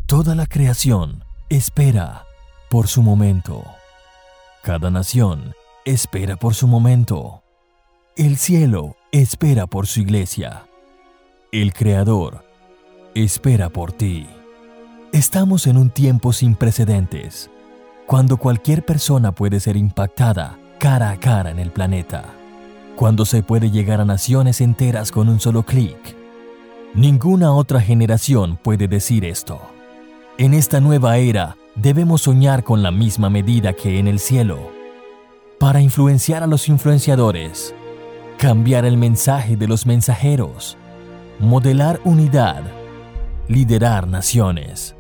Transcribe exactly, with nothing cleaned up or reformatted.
Toda la creación espera por su momento. Cada nación espera por su momento. El cielo espera por su iglesia. El Creador espera por ti. Estamos en un tiempo sin precedentes, cuando cualquier persona puede ser impactada cara a cara en el planeta, cuando se puede llegar a naciones enteras con un solo clic. Ninguna otra generación puede decir esto. En esta nueva era, debemos soñar con la misma medida que en el cielo, para influenciar a los influenciadores, cambiar el mensaje de los mensajeros, modelar unidad, liderar naciones.